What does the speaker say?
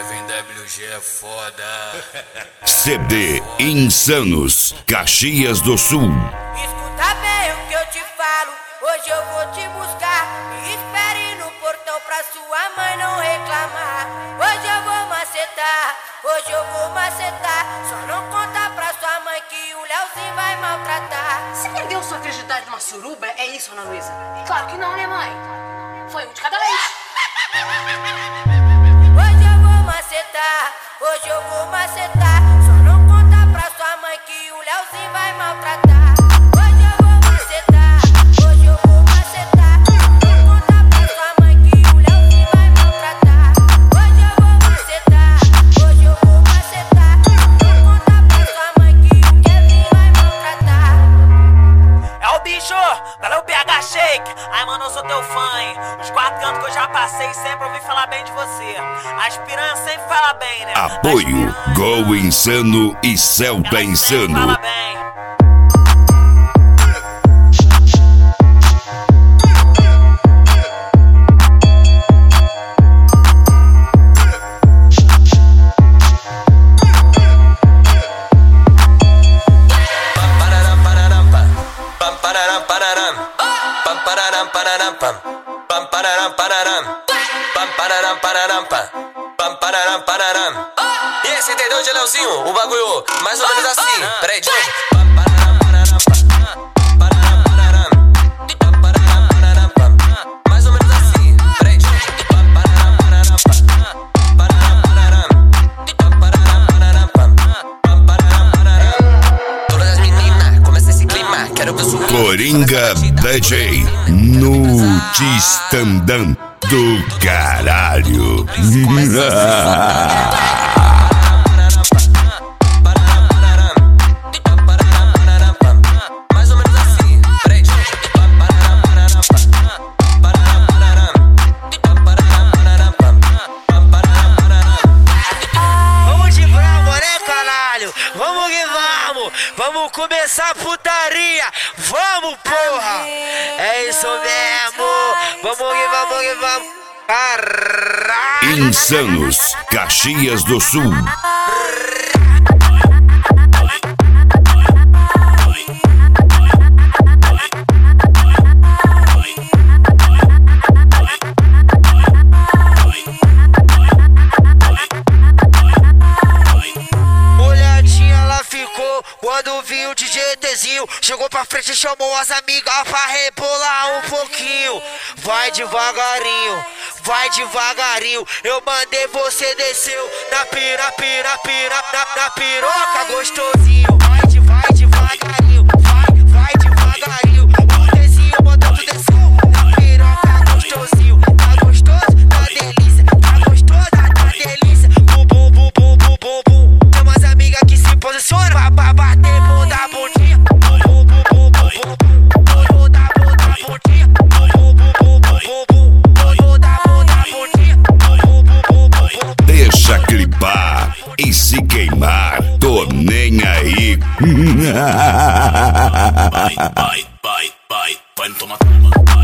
Kevin WG é foda. CD Insanos, Caxias do Sul. Escuta bem o que eu te falo, hoje eu vou te buscar. Me espere no portão pra sua mãe não reclamar. Hoje eu vou macetar, hoje eu vou macetar. Só não conta pra sua mãe que o Leozinho vai maltratar. Você perdeu sua virgindade numa suruba? É isso, Ana Luísa? Claro que não, né, mãe? Foi um de cada vez. Hoje eu vou macetar, hoje eu vou macetar. Só não conta pra sua mãe que o Leozinho vai maltratar. Hoje eu vou macetar, hoje eu vou macetar. Só não conta pra sua mãe que o Leozinho vai maltratar. Hoje eu vou macetar, hoje eu vou macetar. Só não conta pra sua mãe que o Kevin vai maltratar. É o bicho, valeu o PH Shake. Ai, mano, eu sou teu fã, hein? Os 4 cantos que eu já passei, sempre ouvi falar bem de você. As piranhas sempre fala bem, né? Apoio Gol Insano e Celta Insano. Fala bem. E esse entendeu de Leozinho? O bagulho mais ou menos assim. Peraí, de novo. Mais ou menos assim. Peraí, de novo. Todas as meninas, começa esse clima. Quero ver o sorriso. Coringa DJ Nutistandam do caralho. Mais ou menos assim. Peraí, de novo. Vamos de bravo, né, caralho? Vamos que vamos. Vamos começar a putaria. Vamos, porra. É isso mesmo. Vamos que vamos que vamos. Caralho. Insanos, Caxias do Sul. Olhadinha, ela ficou quando viu o DJ Tezinho. Chegou pra frente e chamou as amigas pra rebolar um pouquinho. Vai devagarinho, vai devagarinho. Eu mandei, você desceu na pira, na piroca gostosinho. Vai devagarinho, vai devagarinho. O Tezinho mandou tu desceu na piroca gostosinho. Tá gostoso? Tá delícia, tá gostoso? Tá delícia. Bum, bum, bum, bum, bum, bum, bum. Tem umas amigas que se posicionam pra bater bunda bundinha. Bum, bum, bum, bum, bum, bum, bum. Bunda bundinha. Bum, bum, bum, bum, bum, bum. Bunda bundinha. Bum, bum, bum, bum, bum, bum. Deixa clipar e se queimar, tô nem aí. Vai, vai, vai, vai, vai, toma.